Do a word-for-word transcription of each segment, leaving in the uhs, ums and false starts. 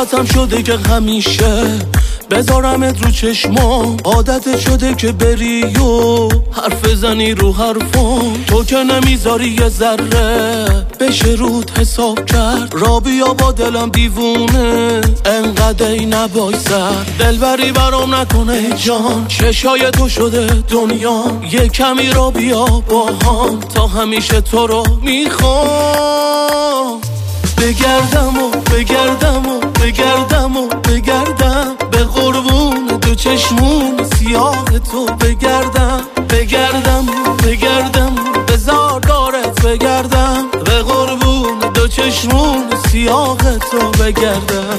عادتم شده که همیشه بذارمت رو چشمام، عادت شده که بری و حرف زنی رو حرفام. تو که نمیذاری یه ذره بشه رود حساب کرد، را بیا با دلم دیوونه انقدر ای نبای سر. دلبری برام نکنه جان، چشای تو شده دنیا، یه کمی را بیا با هم تا همیشه تو رو میخوام. بگردم و بگردم و بگردم و بگردم به قربون دو چشمون سیاه تو بگردم. بگردم و بگردم بزار دارت بگردم به قربون دو چشمون سیاه تو بگردم.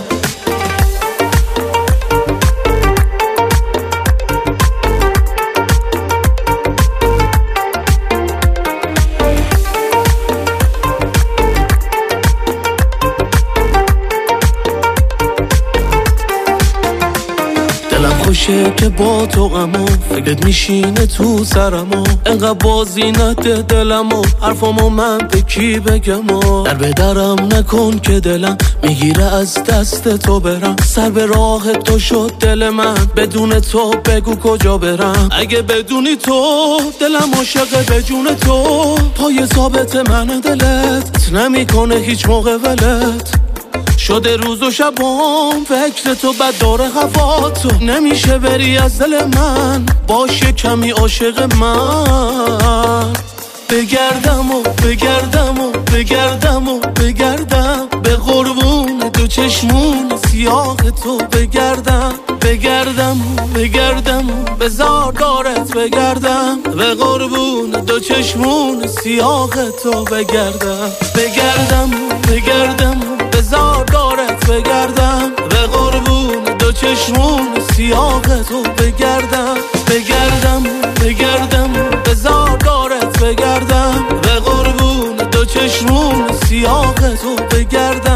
خوشه که با تو غمو فکرت میشینه تو سرمو، انقدر بازی نده دلمو حرفامو من به کی بگمو. در به درم نکن که دلم میگیره از دست تو برم، سر به راه تو شد دل من بدون تو بگو کجا برم. اگه بدونی تو دلم عاشقه به جون تو، پای ثابت من دلت نمیکنه هیچ موقع ولت. شده روز و شبام فکر تو بد داره هوا تو، نمیشه بری از دل من باشه کمی عاشق من. بگردم و بگردم و بگردم و بگردم به قربون دو چشمون سیاه تو بگردم. بگردم و بگردم و بزار دارت بگردم به قربون دو چشمون سیاه تو بگردم. بگردم و بگردم و بزار دارت بگردم به قربون دو چشمون سیاه تو بگردم. بگردم و بگردم و بزار دارت بگردم به قربون دو چشمون سیاه تو بگردم.